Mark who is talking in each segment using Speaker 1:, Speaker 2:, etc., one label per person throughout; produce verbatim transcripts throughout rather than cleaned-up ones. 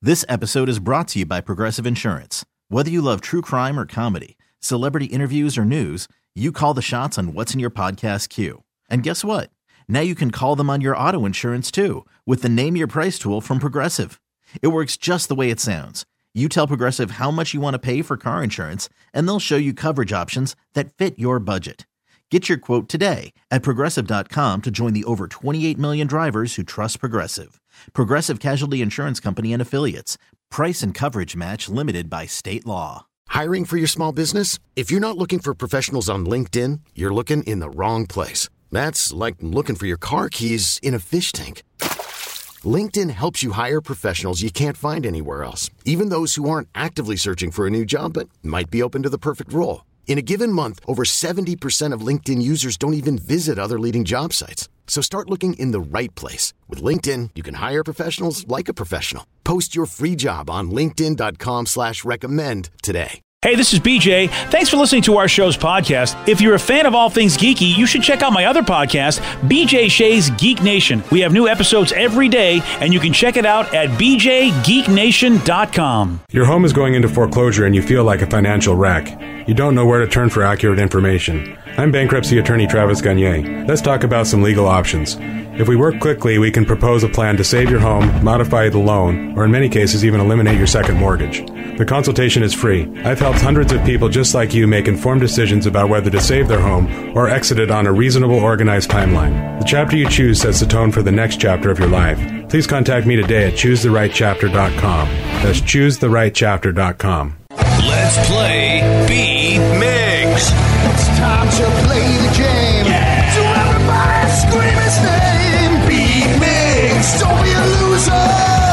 Speaker 1: This episode is brought to you by Progressive Insurance. Whether you love true crime or comedy, celebrity interviews or news, you call the shots on what's in your podcast queue. And guess what? Now you can call them on your auto insurance too with the Name Your Price tool from Progressive. It works just the way it sounds. You tell Progressive how much you want to pay for car insurance, and they'll show you coverage options that fit your budget. Get your quote today at Progressive dot com to join the over twenty-eight million drivers who trust Progressive. Progressive Casualty Insurance Company and Affiliates. Price and coverage match limited by state law.
Speaker 2: Hiring for your small business? If you're not looking for professionals on LinkedIn, you're looking in the wrong place. That's like looking for your car keys in a fish tank. LinkedIn helps you hire professionals you can't find anywhere else, even those who aren't actively searching for a new job but might be open to the perfect role. In a given month, over seventy percent of LinkedIn users don't even visit other leading job sites. So start looking in the right place. With LinkedIn, you can hire professionals like a professional. Post your free job on linkedin dot com slash recommend today.
Speaker 3: Hey, this is B J. Thanks for listening to our show's podcast. If you're a fan of all things geeky, you should check out my other podcast, B J Shea's Geek Nation. We have new episodes every day, and you can check it out at b j geek nation dot com.
Speaker 4: Your home is going into foreclosure and you feel like a financial wreck. You don't know where to turn for accurate information. I'm bankruptcy attorney Travis Gagne. Let's talk about some legal options. If we work quickly, we can propose a plan to save your home, modify the loan, or in many cases even eliminate your second mortgage. The consultation is free. I've helped hundreds of people just like you make informed decisions about whether to save their home or exit it on a reasonable, organized timeline. The chapter you choose sets the tone for the next chapter of your life. Please contact me today at choose the right chapter dot com. That's choose the right chapter dot com.
Speaker 5: Let's play Beat Migs.
Speaker 6: It's time to play the game. Yeah. So everybody scream his name. Beat Migs. Don't be a loser.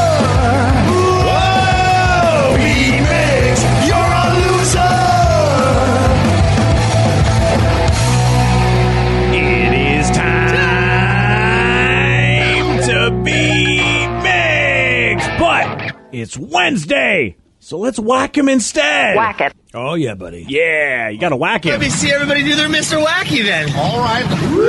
Speaker 6: Whoa. Beat Migs. You're a loser.
Speaker 3: It is time to beat Migs, but it's Wednesday. So let's whack him instead.
Speaker 7: Whack it.
Speaker 3: Oh, yeah, buddy. Yeah, you got to whack him.
Speaker 8: Let me see everybody do their Mister Wacky then.
Speaker 6: All right.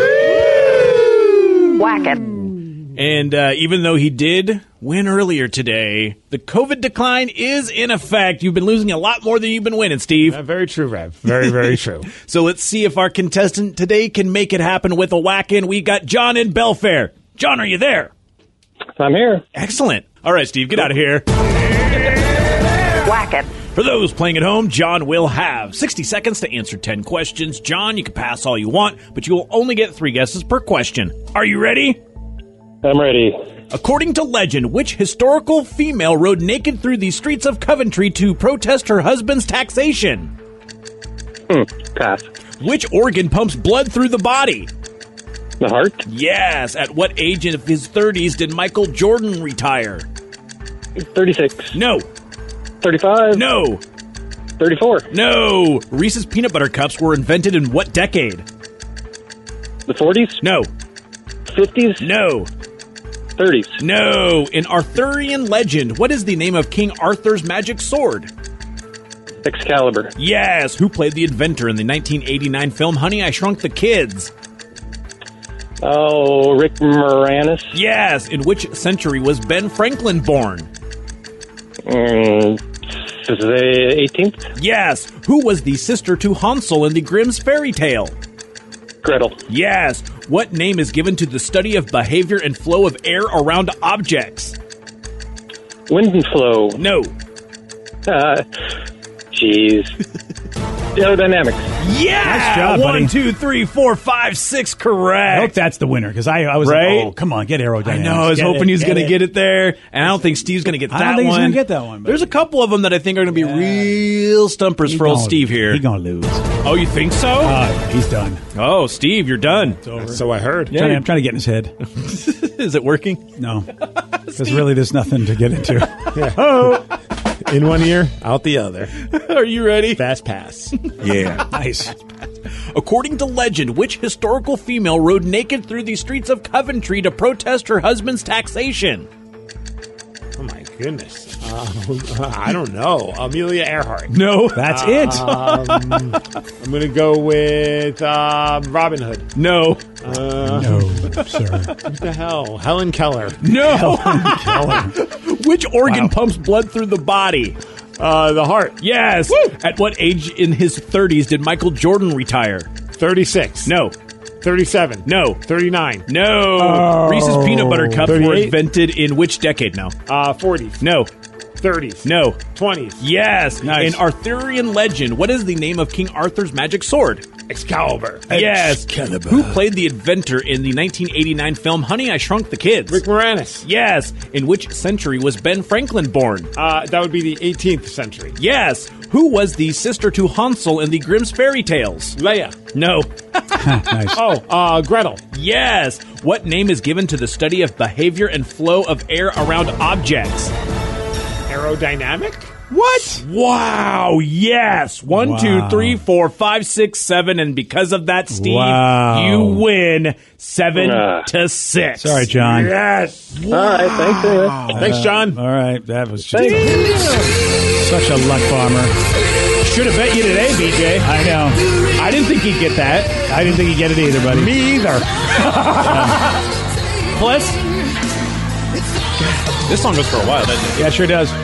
Speaker 7: Woo! Whack it.
Speaker 3: And uh, even though he did win earlier today, the COVID decline is in effect. You've been losing a lot more than you've been winning, Steve.
Speaker 9: Uh, very true, Rev. Very, very true.
Speaker 3: So let's see if our contestant today can make it happen with a whack-in. We got John in Belfair. John, are you there?
Speaker 9: I'm here.
Speaker 3: Excellent. All right, Steve, get out of here.
Speaker 7: Whack it.
Speaker 3: For those playing at home, John will have sixty seconds to answer ten questions. John, you can pass all you want, but you will only get three guesses per question. Are you ready?
Speaker 9: I'm ready.
Speaker 3: According to legend, which historical female rode naked through the streets of Coventry to protest her husband's taxation?
Speaker 9: Hmm. Pass.
Speaker 3: Which organ pumps blood through the body?
Speaker 9: The heart?
Speaker 3: Yes. At what age in his thirties did Michael Jordan retire?
Speaker 9: thirty-six.
Speaker 3: No.
Speaker 9: thirty-five.
Speaker 3: No.
Speaker 9: thirty-four.
Speaker 3: No. Reese's Peanut Butter Cups were invented in what decade?
Speaker 9: The forties?
Speaker 3: No.
Speaker 9: fifties?
Speaker 3: No.
Speaker 9: thirties?
Speaker 3: No. In Arthurian legend, what is the name of King Arthur's magic sword?
Speaker 9: Excalibur.
Speaker 3: Yes. Who played the inventor in the nineteen eighty-nine film Honey, I Shrunk the Kids?
Speaker 9: Oh, Rick Moranis.
Speaker 3: Yes. In which century was Ben Franklin born?
Speaker 9: Mm, this is the eighteenth?
Speaker 3: Yes. Who was the sister to Hansel in the Grimm's fairy tale?
Speaker 9: Gretel.
Speaker 3: Yes. What name is given to the study of behavior and flow of air around objects?
Speaker 9: Wind and flow.
Speaker 3: No.
Speaker 9: Uh, jeez. Aerodynamics.
Speaker 3: Yeah!
Speaker 10: Nice job,
Speaker 3: One,
Speaker 10: buddy.
Speaker 3: two, three, four, five, six,
Speaker 10: I
Speaker 3: correct.
Speaker 10: hope that's the winner, because I, I was
Speaker 3: Right?
Speaker 10: like, oh, come on, get aerodynamics.
Speaker 3: I know. I was
Speaker 10: Get
Speaker 3: hoping
Speaker 10: it,
Speaker 3: he was
Speaker 10: get
Speaker 3: going to
Speaker 10: it.
Speaker 3: get it there, and I don't think Steve's going to get that
Speaker 10: I don't think
Speaker 3: one.
Speaker 10: he's going to get that one. But
Speaker 3: There's a couple of them that I think are going to be
Speaker 10: Yeah.
Speaker 3: real stumpers
Speaker 10: He
Speaker 3: for old
Speaker 10: gonna-
Speaker 3: Steve here.
Speaker 10: He's going to lose.
Speaker 3: Oh, you think so?
Speaker 10: Uh, he's done.
Speaker 3: oh, Steve, you're done.
Speaker 10: It's over.
Speaker 9: So I heard.
Speaker 10: I'm, trying to, I'm trying to get in his head.
Speaker 3: Is it working?
Speaker 10: No. Because really there's nothing to get into.
Speaker 9: Oh. In one ear, out the other.
Speaker 3: Are you ready?
Speaker 9: Fast pass.
Speaker 10: Yeah. Nice.
Speaker 3: According to legend, which historical female rode naked through the streets of Coventry to protest her husband's taxation?
Speaker 9: Oh my goodness. Uh, I don't know. Amelia Earhart.
Speaker 10: No, that's
Speaker 9: um,
Speaker 10: it.
Speaker 9: I'm going to go with um, Robin Hood.
Speaker 10: No.
Speaker 9: Uh,
Speaker 10: no, sir.
Speaker 9: What the hell? Helen Keller.
Speaker 10: No. Keller.
Speaker 7: Which organ
Speaker 10: Wow.
Speaker 7: pumps blood through the body?
Speaker 9: Uh, the heart.
Speaker 7: Yes.
Speaker 9: Woo!
Speaker 7: At what age in his thirties did Michael Jordan retire?
Speaker 9: thirty-six.
Speaker 7: No.
Speaker 9: thirty-seven.
Speaker 7: No.
Speaker 9: thirty-nine.
Speaker 7: No.
Speaker 10: Oh.
Speaker 7: Reese's peanut butter cups were
Speaker 9: thirty-eight.
Speaker 7: invented in which decade now?
Speaker 9: Uh, forties.
Speaker 7: No.
Speaker 9: thirties.
Speaker 7: No.
Speaker 9: twenties.
Speaker 7: Yes.
Speaker 10: Nice.
Speaker 7: In Arthurian legend, what is the name of King Arthur's magic sword?
Speaker 9: Excalibur.
Speaker 7: Yes.
Speaker 10: Excalibur.
Speaker 7: Who played the inventor in the nineteen eighty-nine film Honey, I Shrunk the Kids?
Speaker 9: Rick Moranis.
Speaker 7: Yes. In which century was Ben Franklin born?
Speaker 9: Uh, that would be the eighteenth century.
Speaker 7: Yes. Who was the sister to Hansel in the Grimm's fairy tales?
Speaker 9: Leia.
Speaker 7: No.
Speaker 10: Nice.
Speaker 9: Oh, uh, Gretel.
Speaker 7: Yes. What name is given to the study of behavior and flow of air around objects?
Speaker 9: Aerodynamic?
Speaker 7: What? Wow. Yes. One,
Speaker 10: Wow.
Speaker 7: two, three, four, five, six, seven, and because of that, Steve,
Speaker 10: Wow.
Speaker 7: you win seven
Speaker 11: Uh.
Speaker 7: to six.
Speaker 10: Sorry, John.
Speaker 9: Yes.
Speaker 11: All right, thanks. Anyway.
Speaker 9: Thanks, John.
Speaker 10: All right, that was just such a luck bomber.
Speaker 7: Should have bet you today, B J.
Speaker 10: I know.
Speaker 7: I didn't think he'd get that.
Speaker 10: I didn't think he'd get it either, buddy.
Speaker 9: Me either.
Speaker 7: Plus, this song goes for a while, doesn't it?
Speaker 10: Yeah, sure does.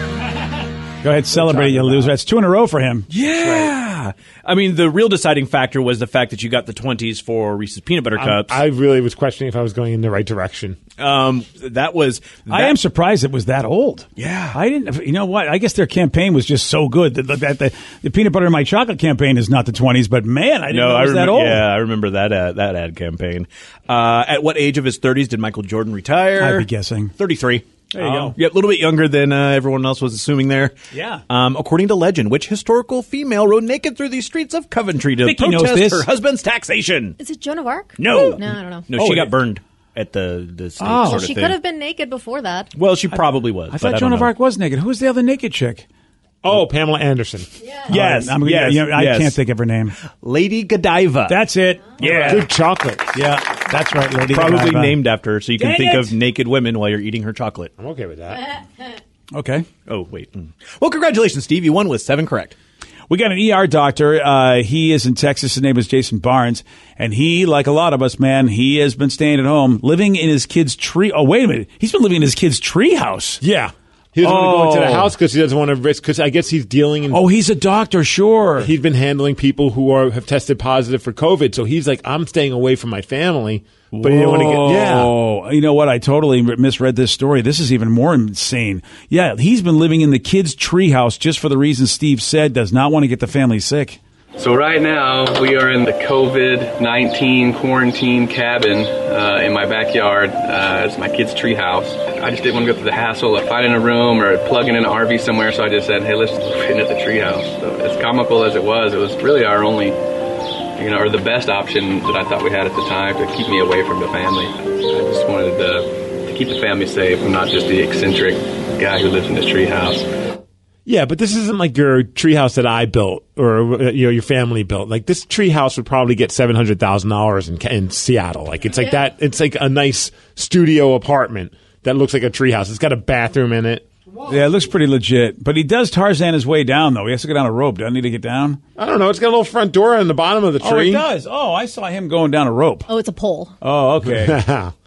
Speaker 10: Go ahead, celebrate, you loser. That's two in a row for him.
Speaker 7: Yeah. I mean, the real deciding factor was the fact that you got the twenties for Reese's Peanut Butter
Speaker 9: Um,
Speaker 7: Cups.
Speaker 9: I really was questioning if I was going in the right direction.
Speaker 7: Um, that was. That,
Speaker 10: I am surprised it was that old.
Speaker 7: Yeah.
Speaker 10: I didn't. You know what? I guess their campaign was just so good that, that the, the peanut butter in my chocolate campaign is not the twenties. But man, I didn't
Speaker 7: No,
Speaker 10: know it
Speaker 7: I
Speaker 10: was
Speaker 7: remember.
Speaker 10: that old.
Speaker 7: Yeah, I remember that ad, that ad campaign. Uh, at what age of his thirties did Michael Jordan retire?
Speaker 10: I'd be guessing.
Speaker 7: thirty-three.
Speaker 10: There you go.
Speaker 7: Yep, a little bit younger than uh, everyone else was assuming there.
Speaker 10: Yeah.
Speaker 7: Um, according to legend, which historical female rode naked through the streets of Coventry to
Speaker 10: Vicky knows
Speaker 7: protest
Speaker 10: this.
Speaker 7: her husband's taxation?
Speaker 12: Is it Joan of Arc?
Speaker 7: No.
Speaker 12: No, I don't know.
Speaker 7: No,
Speaker 10: Oh,
Speaker 7: she
Speaker 10: it
Speaker 7: got
Speaker 10: is.
Speaker 7: burned at the, the stake
Speaker 10: Oh.
Speaker 7: sort of
Speaker 12: She
Speaker 7: thing.
Speaker 12: could have been naked before that.
Speaker 7: Well, she probably was.
Speaker 10: I
Speaker 7: but
Speaker 10: thought
Speaker 7: don't
Speaker 10: Joan of
Speaker 7: know.
Speaker 10: Arc was naked. Who's the other naked chick?
Speaker 9: Oh, Pamela Anderson.
Speaker 7: Yes,
Speaker 10: I'm,
Speaker 7: yes,
Speaker 10: you know, I
Speaker 7: yes.
Speaker 10: can't think of her name.
Speaker 7: Lady Godiva.
Speaker 10: That's it.
Speaker 7: Yeah.
Speaker 9: Good chocolate.
Speaker 10: Yeah, that's right, Lady
Speaker 7: Probably
Speaker 10: Godiva.
Speaker 7: named after her, so you can
Speaker 10: Dang
Speaker 7: think
Speaker 10: it.
Speaker 7: of naked women while you're eating her chocolate.
Speaker 9: I'm okay with that.
Speaker 10: Okay.
Speaker 7: Oh, wait. Mm. Well, congratulations, Steve. You won with seven correct.
Speaker 10: We got an E R doctor. Uh, he is in Texas. His name is Jason Barnes. And he, like a lot of us, man, he has been staying at home, living in his kid's tree. Oh, wait a minute. He's been living in his kid's tree house.
Speaker 9: Yeah. He doesn't want to go into the
Speaker 10: Oh.
Speaker 9: house because he doesn't want to risk, because I guess he's dealing in.
Speaker 10: Oh, he's a doctor, sure.
Speaker 9: He's been handling people who are have tested positive for COVID. So he's like, I'm staying away from my family. But he didn't want to get. Yeah.
Speaker 10: Oh, you know what? I totally misread this story. This is even more insane. Yeah, he's been living in the kid's treehouse just for the reasons Steve said. Does not want to get the family sick.
Speaker 13: So right now we are in the COVID nineteen quarantine cabin uh, in my backyard. Uh, it's my kid's tree house. I just didn't want to go through the hassle of finding a room or plugging in an R V somewhere, so I just said, hey, let's fit in at the tree house. So as comical as it was, it was really our only, you know, or the best option that I thought we had at the time to keep me away from the family. I just wanted to, to keep the family safe. I'm not just the eccentric guy who lives in this tree house.
Speaker 9: Yeah, but this isn't like your treehouse that I built or uh, you know your family built. Like this treehouse would probably get seven hundred thousand dollars in in Seattle. Like it's like that. It's like a nice studio apartment that looks like a treehouse. It's got a bathroom in it.
Speaker 10: Yeah, it looks pretty legit. But he does Tarzan his way down, though. He has to go down a rope. Doesn't he to get down?
Speaker 9: I don't know. It's got a little front door on the bottom of the
Speaker 10: Oh,
Speaker 9: tree.
Speaker 10: it does. Oh, I saw him going down a rope.
Speaker 12: Oh, it's a pole.
Speaker 10: Oh, okay.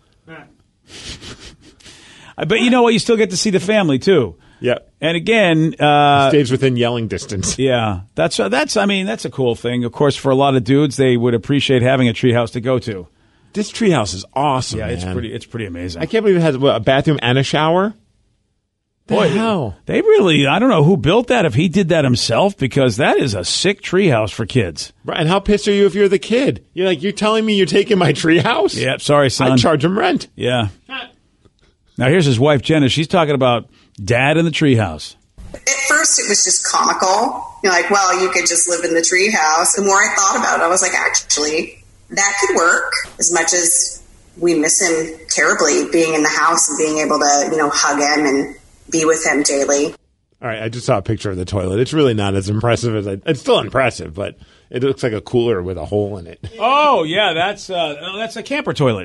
Speaker 10: But you know what? You still get to see the family, too.
Speaker 9: Yep.
Speaker 10: And again, uh,
Speaker 9: stays within yelling distance.
Speaker 10: Yeah, that's uh, that's. I mean, that's a cool thing. Of course, for a lot of dudes, they would appreciate having a treehouse to go to.
Speaker 9: This treehouse is awesome.
Speaker 10: Yeah, it's
Speaker 9: man.
Speaker 10: pretty. It's pretty amazing.
Speaker 9: I can't believe it has what, a bathroom and a shower. The
Speaker 10: Boy,
Speaker 9: hell?
Speaker 10: They really. I don't know who built that. If he did that himself, because that is a sick treehouse for kids.
Speaker 9: Right, and how pissed are you if you're the kid? You're like, you're telling me you're taking my treehouse?
Speaker 10: Yeah, sorry, son.
Speaker 9: I'd charge him rent.
Speaker 10: Yeah. Now here's his wife Jenna. She's talking about dad in the treehouse.
Speaker 14: At first, it was just comical. You're like, well, you could just live in the treehouse. The more I thought about it, I was like, actually, that could work. As much as we miss him terribly, being in the house and being able to, you know, hug him and be with him daily.
Speaker 9: All right, I just saw a picture of the toilet. It's really not as impressive as I. It's still impressive, but it looks like a cooler with a hole in it.
Speaker 10: Oh yeah, that's uh, that's a camper toilet.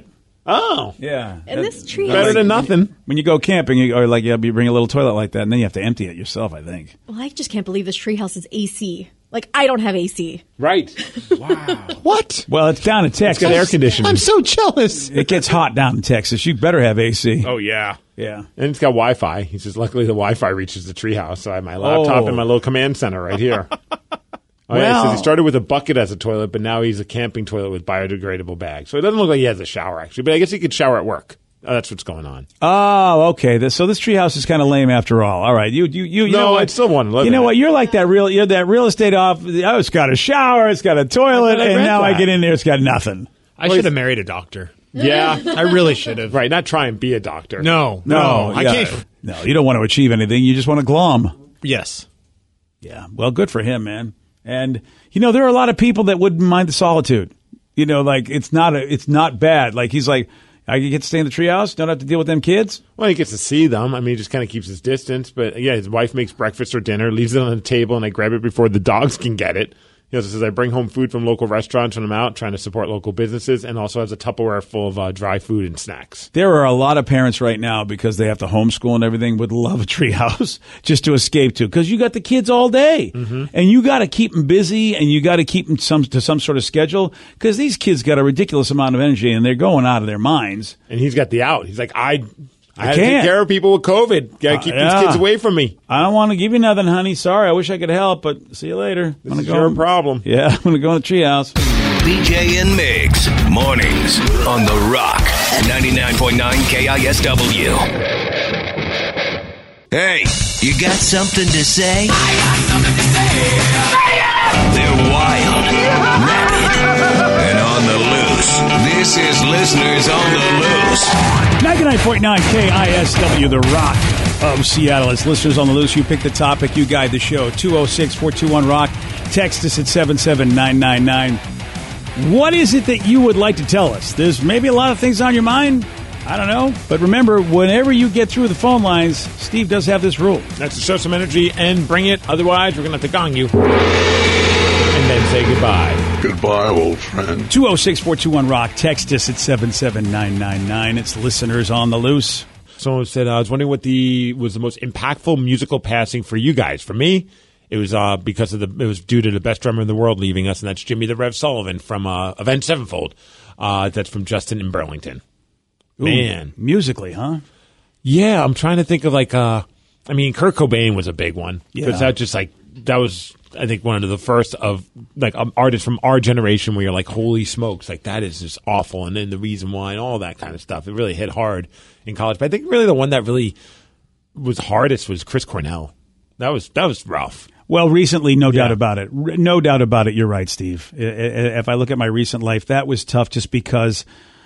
Speaker 9: Oh.
Speaker 10: Yeah.
Speaker 12: And this tree
Speaker 9: Better
Speaker 12: has-
Speaker 9: than nothing.
Speaker 10: When you go camping, you, or like yeah, you bring a little toilet like that, and then you have to empty it yourself, I think.
Speaker 12: Well, I just can't believe this treehouse is A C. Like, I don't have A C.
Speaker 9: Right.
Speaker 11: What?
Speaker 10: Well, it's down in Texas.
Speaker 9: It's got air conditioning.
Speaker 11: I'm so jealous.
Speaker 10: It gets hot down in Texas. You better have A C.
Speaker 9: Oh, yeah.
Speaker 10: Yeah.
Speaker 9: And it's got Wi-Fi. He says, luckily the Wi-Fi reaches the treehouse, so I have my laptop
Speaker 10: Oh.
Speaker 9: and my little command center right here. Oh, yeah,
Speaker 10: Well-
Speaker 9: so he started with a bucket as a toilet, but now he's a camping toilet with biodegradable bags. So it doesn't look like he has a shower, actually, but I guess he could shower at work. Oh, that's what's going on.
Speaker 10: Oh, okay. This, so this treehouse is kind of lame after all. All right, you, you, you, you
Speaker 9: No,
Speaker 10: know what?
Speaker 9: I'd still want to live
Speaker 10: You
Speaker 9: in
Speaker 10: know
Speaker 9: it.
Speaker 10: what? You're like that real. You're that real estate off. Oh, it's got a shower. It's got a toilet,
Speaker 9: I
Speaker 10: and
Speaker 9: read
Speaker 10: now I
Speaker 9: that.
Speaker 10: get in there. It's got nothing.
Speaker 11: I should have married a doctor.
Speaker 9: Yeah.
Speaker 11: I really should have.
Speaker 9: Right, not try and be a doctor.
Speaker 11: No,
Speaker 10: No,
Speaker 11: no, I
Speaker 10: yeah.
Speaker 11: can't.
Speaker 10: No, you don't want to achieve anything. You just want to glom.
Speaker 11: Yes.
Speaker 10: Yeah. Well, good for him, man. And you know, there are a lot of people that wouldn't mind the solitude. You know, like it's not a, it's not bad. Like he's like, I get to stay in the treehouse. Don't have to deal with them kids.
Speaker 9: Well, he gets to see them. I mean, he just kind of keeps his distance. But yeah, his wife makes breakfast or dinner, leaves it on the table, and I grab it before the dogs can get it. He also says, I bring home food from local restaurants when I'm out, trying to support local businesses, and also has a Tupperware full of uh, dry food and snacks.
Speaker 10: There are a lot of parents right now, because they have to homeschool and everything, would love a treehouse just to escape to, because you got the kids all day,
Speaker 9: Mm-hmm.
Speaker 10: and you got to keep them busy, and you got to keep them some to some sort of schedule, because these kids got a ridiculous amount of energy, and they're going out of their minds.
Speaker 9: And he's got the out. He's like, I, I,
Speaker 10: I
Speaker 9: had to
Speaker 10: can't.
Speaker 9: take care of people with COVID. Got to keep
Speaker 10: Uh, yeah.
Speaker 9: these kids away from me.
Speaker 10: I don't want to give you nothing, honey. Sorry, I wish I could help, but see you later.
Speaker 9: This
Speaker 10: I'm
Speaker 9: is
Speaker 10: gonna
Speaker 9: your problem.
Speaker 10: Yeah, I'm going to go in the treehouse.
Speaker 5: B J and Migs, mornings on The Rock, ninety-nine point nine K I S W. Hey, you got something to say? I got something to say. They're wild, rabid, and on the loose. This is Listeners on the Loose.
Speaker 10: ninety-nine point nine K I S W, The Rock of Seattle. It's Listeners on the Loose. You pick the topic, you guide the show. two oh six, four two one, ROCK. Text us at seven seven nine nine nine. What is it that you would like to tell us? There's maybe a lot of things on your mind. I don't know. But remember, whenever you get through the phone lines, Steve does have this rule.
Speaker 9: That's to show some energy and bring it. Otherwise, we're going to have to gong you. And then say goodbye.
Speaker 15: Goodbye, old friend.
Speaker 10: two oh six, four two one, ROCK. Text us at seven seven nine nine nine. It's Listeners on the Loose.
Speaker 9: Someone said, uh, I was wondering what the was the most impactful musical passing for you guys. For me, it was uh, because of the it was due to the best drummer in the world leaving us, and that's Jimmy the Rev Sullivan from uh, Avenged Sevenfold. Uh, that's from Justin in Burlington.
Speaker 10: Ooh,
Speaker 9: Man,
Speaker 10: musically, huh?
Speaker 9: Yeah, I'm trying to think of like. Uh, I mean, Kurt Cobain was a big one because
Speaker 10: Yeah.
Speaker 9: that just like that was. I think one of the first of like um, artists from our generation where you're like, holy smokes, like that is just awful, and then the reason why and all that kind of stuff. It really hit hard in college, but I think really the one that really was hardest was Chris Cornell. That was that was rough.
Speaker 10: Well, recently, no
Speaker 9: Yeah.
Speaker 10: doubt about it. R- No doubt about it. You're right, Steve. I- I- If I look at my recent life, that was tough just because,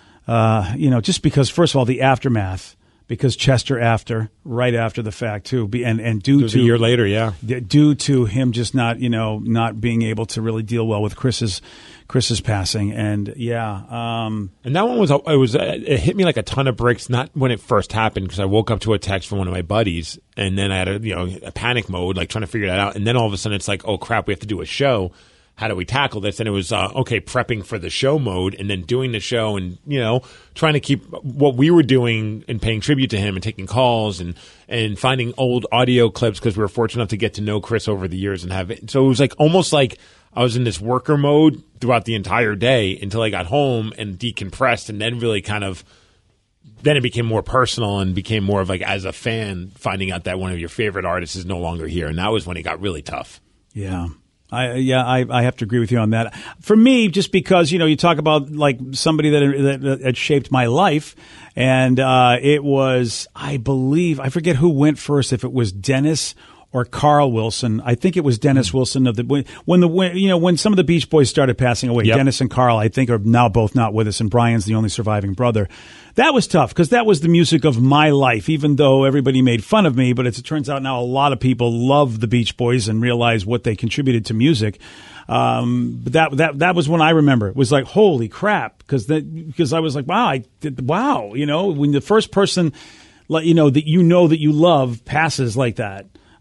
Speaker 10: uh, you know, just because, first of all, the aftermath, because Chester after, right after the fact, too. Be- And, and due
Speaker 9: It was
Speaker 10: to
Speaker 9: a year later, yeah.
Speaker 10: d- due to him just not, you know, not being able to really deal well with Chris's Chris's passing. And yeah, um,
Speaker 9: And that one was, it was, it hit me like a ton of bricks, not when it first happened, because I woke up to a text from one of my buddies, and then I had a, you know, a panic mode, like trying to figure that out. And then all of a sudden it's like, oh crap, we have to do a show. How do we tackle this? And it was, uh, okay, prepping for the show mode and then doing the show and, you know, trying to keep what we were doing and paying tribute to him and taking calls and, and finding old audio clips because we were fortunate enough to get to know Chris over the years and have it. So it was like almost like I was in this worker mode throughout the entire day until I got home and decompressed, and then really kind of then it became more personal and became more of like as a fan finding out that one of your favorite artists is no longer here, and that was when it got really tough.
Speaker 10: yeah. I, yeah, I, I have to agree with you on that. For me, just because, you know, you talk about like somebody that, that, that had shaped my life, and uh, it was, I believe, I forget who went first, if it was Dennis or Carl Wilson. I think it was Dennis Wilson of the when, when the when, you know when some of the Beach Boys started passing away.
Speaker 9: Yep.
Speaker 10: Dennis and Carl, I think, are now both not with us, and Brian's the only surviving brother. That was tough because that was the music of my life, even though everybody made fun of me. But it turns out now a lot of people love the Beach Boys and realize what they contributed to music. Um, but that that that was when I remember it was like, holy crap, because because I was like, wow, I did, wow, you know, when the first person, like, you know, that you know that you love passes like that.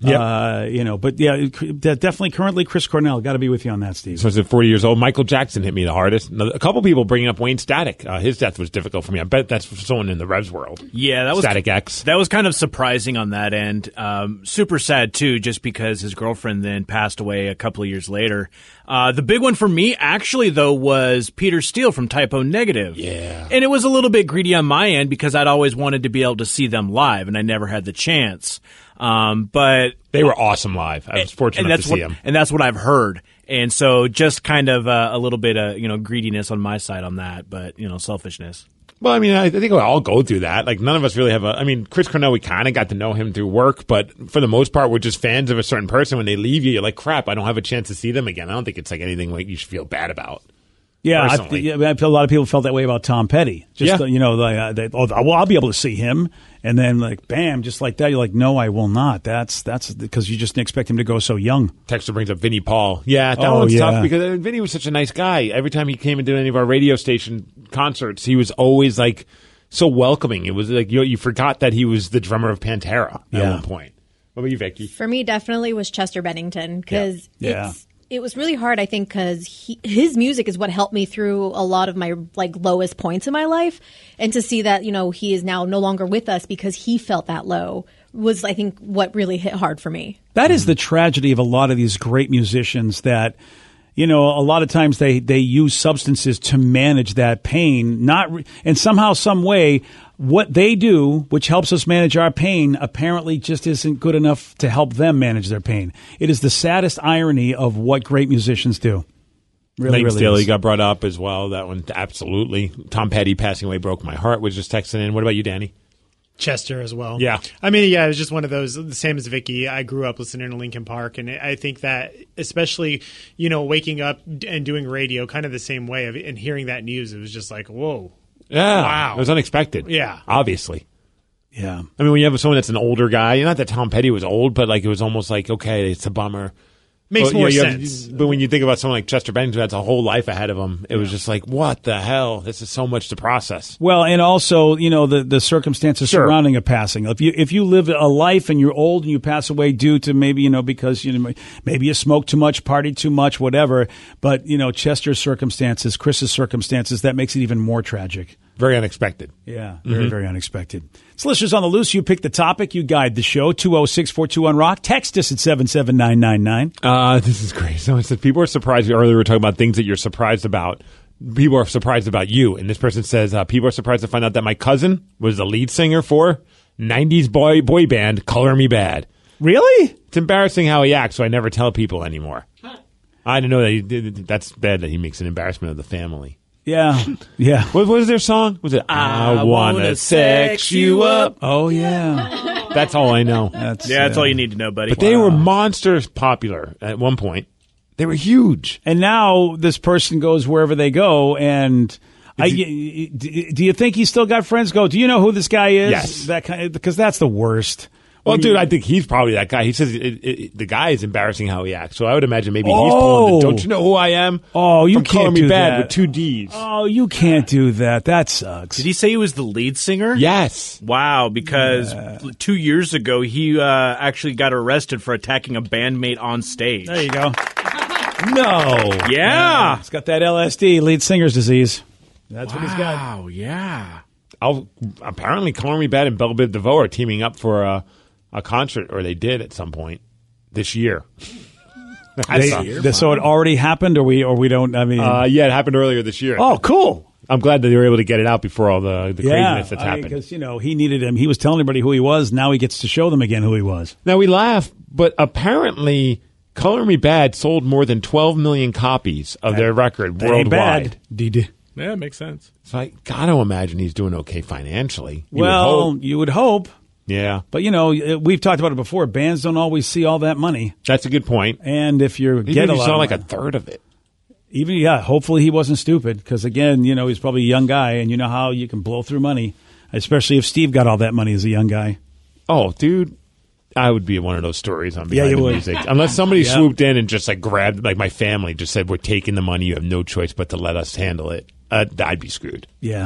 Speaker 9: Yep.
Speaker 10: Uh, you know, but yeah, definitely currently Chris Cornell. Got to be with you on that, Steve.
Speaker 9: So is it forty years old? Michael Jackson hit me the hardest. A couple people bringing up Wayne Static. Uh, his death was difficult for me. I bet that's for someone in the Revs world.
Speaker 7: Yeah, that was
Speaker 9: Static X.
Speaker 7: That was kind of surprising on that end. Um, super sad too, just because his girlfriend then passed away a couple of years later. Uh, the big one for me, actually, though, was Peter Steele from Type O Negative.
Speaker 9: Yeah.
Speaker 7: And it was a little bit greedy on my end because I'd always wanted to be able to see them live, and I never had the chance. Um, but
Speaker 9: they were awesome live. I was fortunate
Speaker 7: and
Speaker 9: enough
Speaker 7: that's
Speaker 9: to see
Speaker 7: what,
Speaker 9: them.
Speaker 7: And that's what I've heard. And so just kind of uh, a little bit of, you know, greediness on my side on that, but, you know, selfishness.
Speaker 9: Well, I mean, I think we all go through that. Like, none of us really have a. I mean, Chris Cornell, we kind of got to know him through work, but for the most part, we're just fans of a certain person. When they leave you, you're like, crap, I don't have a chance to see them again. I don't think it's like anything like you should feel bad about.
Speaker 10: Yeah, I, yeah, I feel a lot of people felt that way about Tom Petty. Just,
Speaker 9: Yeah.
Speaker 10: uh, you know, like, uh, they, oh, well, I'll be able to see him. And then, like, bam, just like that, you're like, no, I will not. That's that's because you just didn't expect him to go so young.
Speaker 9: Texter brings up Vinnie Paul. Yeah, that
Speaker 10: Oh,
Speaker 9: one's
Speaker 10: yeah.
Speaker 9: tough because uh, Vinnie was such a nice guy. Every time he came and did any of our radio station concerts, he was always like so welcoming. It was like you you forgot that he was the drummer of Pantera at
Speaker 10: Yeah.
Speaker 9: one point. What about you, Vicky?
Speaker 12: For me, definitely was Chester Bennington because
Speaker 9: Yeah.
Speaker 12: it's it was really hard, I think, because his music is what helped me through a lot of my like lowest points in my life, and to see that, you know, he is now no longer with us because he felt that low was, I think, what really hit hard for me.
Speaker 10: That is the tragedy of a lot of these great musicians that, you know, a lot of times they, they use substances to manage that pain, not re- and somehow, some way, what they do, which helps us manage our pain, apparently just isn't good enough to help them manage their pain. It is the saddest irony of what great musicians do. Really,
Speaker 9: Lane
Speaker 10: really
Speaker 9: Staley
Speaker 10: is.
Speaker 9: got brought up as well. That one, absolutely. Tom Petty passing away broke my heart. Was just texting in. What about you, Danny?
Speaker 11: Chester as well.
Speaker 9: Yeah.
Speaker 11: I mean, yeah, it was just one of those, the same as Vicky. I grew up listening to Linkin Park, and I think that especially, you know, waking up and doing radio kind of the same way of, and hearing that news, it was just like, whoa.
Speaker 9: Yeah.
Speaker 11: Wow.
Speaker 9: It was unexpected.
Speaker 11: Yeah.
Speaker 9: Obviously.
Speaker 10: Yeah.
Speaker 9: I mean, when you have someone that's an older guy, not that Tom Petty was old, but like it was almost like, okay, it's a bummer.
Speaker 11: Makes
Speaker 9: Well,
Speaker 11: more
Speaker 9: you know, you have-
Speaker 11: sense.
Speaker 9: but when you think about someone like Chester Bennington, who has a whole life ahead of him, it was just like, what the hell? This is so much to process.
Speaker 10: Well, and also, you know, the, the circumstances
Speaker 9: Sure.
Speaker 10: surrounding a passing. If you if you live a life and you're old and you pass away due to maybe, you know, because you know maybe you smoke too much, partied too much, whatever. But you know, Chester's circumstances, Chris's circumstances, that makes it even more tragic.
Speaker 9: Very unexpected.
Speaker 10: Yeah, very, very unexpected. So listeners on the loose, you pick the topic, you guide the show, two oh six, four two one, rock. Text us at seven seven nine nine nine.
Speaker 9: Uh, this is great. Someone said, people are surprised. Earlier we were talking about things that you're surprised about. People are surprised about you. And this person says, uh, people are surprised to find out that my cousin was the lead singer for nineties boy boy band Color Me Bad.
Speaker 10: Really?
Speaker 9: It's embarrassing how he acts, so I never tell people anymore. I didn't know that he did. That's bad that he makes an embarrassment of the family.
Speaker 10: Yeah, yeah.
Speaker 9: What, what was their song? Was it I,
Speaker 7: I
Speaker 9: Wanna
Speaker 7: Wanna
Speaker 9: Sex You Up?
Speaker 10: Oh, yeah.
Speaker 9: That's all I know.
Speaker 10: That's,
Speaker 7: Yeah, that's
Speaker 10: uh,
Speaker 7: all you need to know, buddy.
Speaker 9: But they were monsters popular at one point. They were huge.
Speaker 10: And now this person goes wherever they go, and I, do you think he's still got friends? Go, do you know who this guy is?
Speaker 9: Yes.
Speaker 10: That kind, because that's the worst.
Speaker 9: Well,
Speaker 10: When
Speaker 9: dude,
Speaker 10: you-
Speaker 9: I think he's probably that guy. He says it, it, the guy is embarrassing how he acts. So I would imagine maybe he's pulling
Speaker 10: Oh.
Speaker 9: the, don't you know who I am?
Speaker 10: Oh, you
Speaker 9: From Color
Speaker 10: can't
Speaker 9: Me
Speaker 10: do
Speaker 9: Bad
Speaker 10: that.
Speaker 9: with two D's.
Speaker 10: Oh, you can't do that. That sucks.
Speaker 7: Did he say he was the lead singer?
Speaker 9: Yes.
Speaker 7: Wow, because two years ago he uh, actually got arrested for attacking a bandmate on stage.
Speaker 10: There you go.
Speaker 9: No.
Speaker 7: Yeah.
Speaker 10: He's got that L S D, lead singer's disease. That's what he's got.
Speaker 7: Wow, yeah.
Speaker 9: I'll, apparently, Color Me Bad and Belle Biv DeVoe are teaming up for a, a concert, or they did at some point this year.
Speaker 10: They- th- so it already happened, or we, or we don't. I mean,
Speaker 9: Uh, yeah, it happened earlier this year.
Speaker 10: oh, cool.
Speaker 9: I'm glad that they were able to get it out before all the, the craziness that's happened.
Speaker 10: because you know he needed him. He was telling everybody who he was. Now he gets to show them again who he was.
Speaker 9: Now, we laugh, but apparently Color Me Bad sold more than twelve million copies of their record
Speaker 10: That ain't
Speaker 9: worldwide.
Speaker 10: bad. D-D.
Speaker 7: Yeah, makes sense.
Speaker 9: So I got to imagine he's doing okay financially. You would
Speaker 10: Well,
Speaker 9: hope.
Speaker 10: you would hope,
Speaker 9: Yeah,
Speaker 10: but you know we've talked about it before. Bands don't always see all that money,
Speaker 9: that's a good point.
Speaker 10: and if you
Speaker 9: Maybe
Speaker 10: get a
Speaker 9: you
Speaker 10: lot,
Speaker 9: saw
Speaker 10: of
Speaker 9: like a
Speaker 10: money-
Speaker 9: third of it.
Speaker 10: even yeah, hopefully he wasn't stupid because again, you know he's probably a young guy, and you know how you can blow through money, especially if Steve got all that money as a young guy.
Speaker 9: Oh, dude, I would be one of those stories on
Speaker 10: Yeah,
Speaker 9: Behind
Speaker 10: you
Speaker 9: the
Speaker 10: would.
Speaker 9: Music. Unless somebody
Speaker 10: Yeah.
Speaker 9: swooped in and just like grabbed, like my family just said, we're taking the money. You have no choice but to let us handle it. Uh, I'd be screwed.
Speaker 10: Yeah.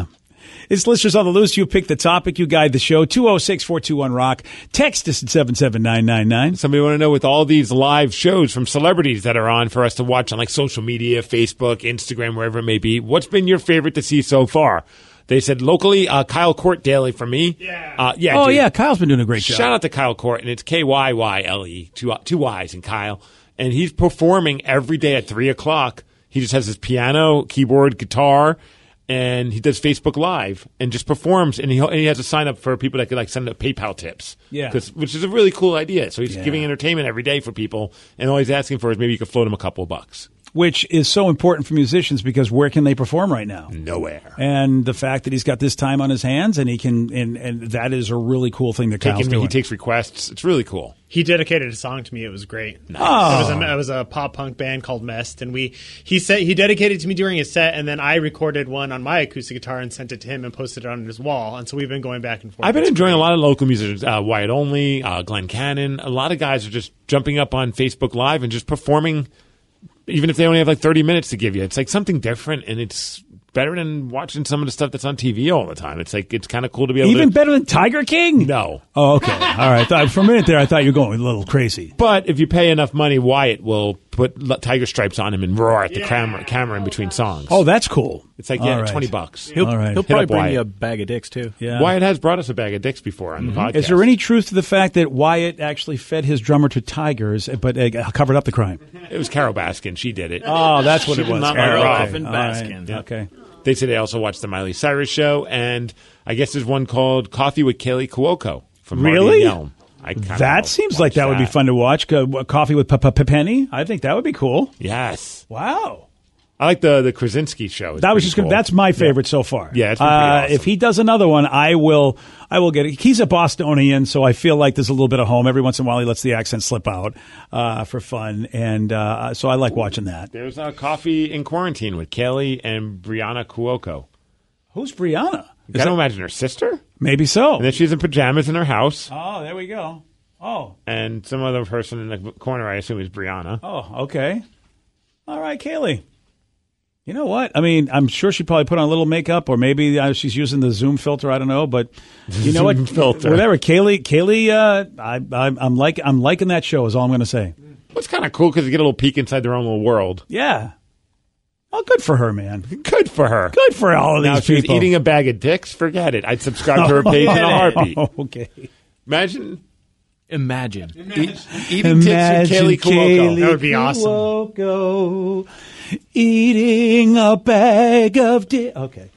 Speaker 10: It's Listeners on the Loose. You pick the topic. You guide the show. two oh six, four two one, rock. Text us at seven seven nine nine nine.
Speaker 9: Somebody want to know, with all these live shows from celebrities that are on for us to watch on like social media, Facebook, Instagram, wherever it may be, what's been your favorite to see so far? They said locally, uh, Kyle Court Daily for me. Yeah. Uh, yeah.
Speaker 10: Oh,
Speaker 9: dude.
Speaker 10: yeah. Kyle's been doing a great job.
Speaker 9: Shout out to Kyle Court, and it's K Y Y L E, two, two Y's in Kyle. And he's performing every day at three o'clock. He just has his piano, keyboard, guitar, and he does Facebook Live and just performs. And he and he has a sign up for people that could like send up PayPal tips.
Speaker 10: Yeah,
Speaker 9: which is a really cool idea. So he's
Speaker 10: yeah.
Speaker 9: giving entertainment every day for people, and all he's asking for is maybe you could float him a couple of bucks.
Speaker 10: Which is so important for musicians because where can they perform right now?
Speaker 9: Nowhere.
Speaker 10: And the fact that he's got this time on his hands and he can, and, and that is a really cool thing that Kyle's
Speaker 9: Taking,
Speaker 10: doing.
Speaker 9: He takes requests. It's really cool.
Speaker 11: He dedicated a song to me. It was great.
Speaker 9: Nice.
Speaker 11: Oh. It was a, it was a pop punk band called Mest, and we he said he dedicated it to me during his set, and then I recorded one on my acoustic guitar and sent it to him and posted it on his wall. And so we've been going back and forth.
Speaker 9: I've been
Speaker 11: It's
Speaker 9: enjoying
Speaker 11: great.
Speaker 9: a lot of local musicians. Uh, Wyatt Only, uh, Glenn Cannon. A lot of guys are just jumping up on Facebook Live and just performing. Even if they only have like thirty minutes to give you, it's like something different, and it's better than watching some of the stuff that's on T V all the time. It's like it's kind of cool to be able
Speaker 10: Even
Speaker 9: to.
Speaker 10: better than Tiger King?
Speaker 9: No.
Speaker 10: Oh, okay. All right. Thought, for a minute there, I thought you were going a little crazy.
Speaker 9: But if you pay enough money, Wyatt will put l- tiger stripes on him and roar at the
Speaker 11: Yeah.
Speaker 9: camera, camera in between songs.
Speaker 10: Oh, that's cool.
Speaker 9: It's like, yeah,
Speaker 10: All right.
Speaker 9: twenty bucks.
Speaker 7: He'll,
Speaker 10: All right.
Speaker 7: he'll
Speaker 10: Hit
Speaker 7: probably
Speaker 9: up
Speaker 7: bring
Speaker 9: Wyatt.
Speaker 7: you a bag of dicks, too.
Speaker 10: Yeah.
Speaker 9: Wyatt has brought us a bag of dicks before on the podcast.
Speaker 10: Is there any truth to the fact that Wyatt actually fed his drummer to tigers, but uh, covered up the crime?
Speaker 9: It was Carol Baskin. She did it.
Speaker 10: Oh, that's what
Speaker 9: She
Speaker 10: it
Speaker 9: did
Speaker 10: was.
Speaker 9: not
Speaker 10: Carol
Speaker 9: like
Speaker 7: Baskin.
Speaker 10: All right.
Speaker 7: Baskin.
Speaker 9: Yeah.
Speaker 10: Okay.
Speaker 9: They say they also watched the Miley Cyrus show, and I guess there's one called Coffee with Kaylee Cuoco from Marty
Speaker 10: Really?
Speaker 9: and Yelm. I kinda
Speaker 10: That seems
Speaker 9: watch
Speaker 10: like that, would be fun to watch. Co- Coffee with Penny. I think that would be cool.
Speaker 9: Yes.
Speaker 10: Wow.
Speaker 9: I like the the Krasinski show. It's
Speaker 10: That was
Speaker 9: pretty
Speaker 10: just gonna,
Speaker 9: cool.
Speaker 10: that's my favorite so far.
Speaker 9: Yeah, it's been pretty
Speaker 10: uh,
Speaker 9: awesome.
Speaker 10: If he does another one, I will. I will get it. He's a Bostonian, so I feel like there's a little bit of home. Every once in a while, he lets the accent slip out uh, for fun, and uh, so I like watching that.
Speaker 9: There's a Coffee in Quarantine with Kaylee and Brianna Cuoco.
Speaker 10: Who's Brianna?
Speaker 9: You got to imagine her sister?
Speaker 10: Maybe so.
Speaker 9: And then she's in pajamas in her house.
Speaker 10: Oh, there we go. Oh.
Speaker 9: And some other person in the corner, I assume, is Brianna.
Speaker 10: Oh, okay. All right, Kaylee. You know what? I mean, I'm sure she probably put on a little makeup, or maybe uh, she's using the Zoom filter. I don't know, but you know what?
Speaker 9: Zoom filter.
Speaker 10: Whatever, Kaylee. Kaylee, uh, I, I, I'm like, I'm liking that show. Is all I'm going to say.
Speaker 9: It's kind of cool because you get a little peek inside their own little world.
Speaker 10: Yeah. Oh, good for her, man.
Speaker 9: Good for her.
Speaker 10: Good for all of
Speaker 9: Now,
Speaker 10: these
Speaker 9: if she was
Speaker 10: people.
Speaker 9: eating a bag of dicks, forget it. I'd subscribe to her page in a heartbeat.
Speaker 10: Okay.
Speaker 9: Imagine.
Speaker 7: Imagine.
Speaker 9: E- eating dicks with Kaylee Cuoco.
Speaker 11: That would be awesome.
Speaker 10: Cuoco eating a bag of dicks. Okay.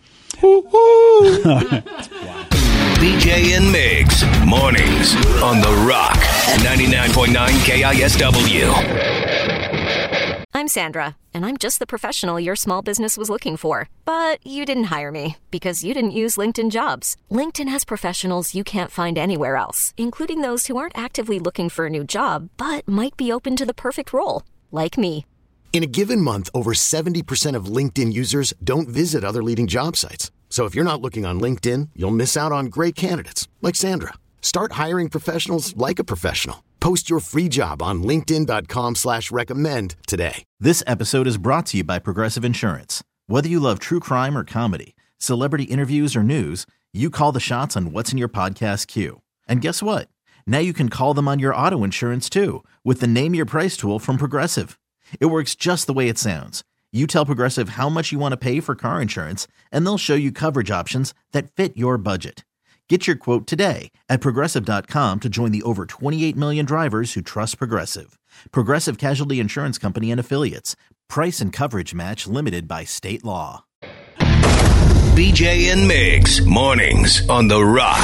Speaker 5: B J and Migs, mornings on The Rock, ninety-nine point nine K I S W.
Speaker 15: I'm Sandra, and I'm just the professional your small business was looking for. But you didn't hire me because you didn't use LinkedIn Jobs. LinkedIn has professionals you can't find anywhere else, including those who aren't actively looking for a new job, but might be open to the perfect role, like me.
Speaker 2: In a given month, over seventy percent of LinkedIn users don't visit other leading job sites. So if you're not looking on LinkedIn, you'll miss out on great candidates like Sandra. Start hiring professionals like a professional. Post your free job on linkedin dot com slash recommend today.
Speaker 1: This episode is brought to you by Progressive Insurance. Whether you love true crime or comedy, celebrity interviews or news, you call the shots on what's in your podcast queue. And guess what? Now you can call them on your auto insurance too with the Name Your Price tool from Progressive. It works just the way it sounds. You tell Progressive how much you want to pay for car insurance, and they'll show you coverage options that fit your budget. Get your quote today at Progressive dot com to join the over twenty-eight million drivers who trust Progressive. Progressive Casualty Insurance Company and Affiliates. Price and coverage match limited by state law.
Speaker 5: B J and Migs, mornings on The Rock.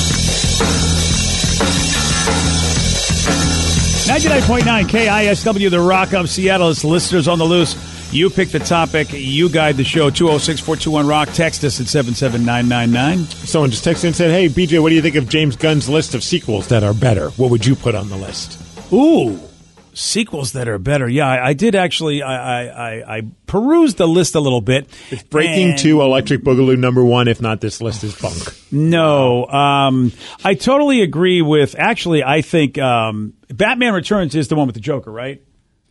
Speaker 10: ninety-nine point nine K I S W, The Rock of Seattle. It's Listeners on the Loose. You pick the topic. You guide the show. two oh six, four two one, rock. Text us at seven seven nine nine nine.
Speaker 9: Someone just texted and said, hey, B J, what do you think of James Gunn's list of sequels that are better? What would you put on the list?
Speaker 10: Ooh, sequels that are better. Yeah, I, I did actually. I, I, I, I perused the list a little bit.
Speaker 9: It's Breaking
Speaker 10: and-
Speaker 9: two, Electric Boogaloo number one. If not, this list is bunk.
Speaker 10: No, um, I totally agree with. Actually, I think um, Batman Returns is the one with the Joker, right?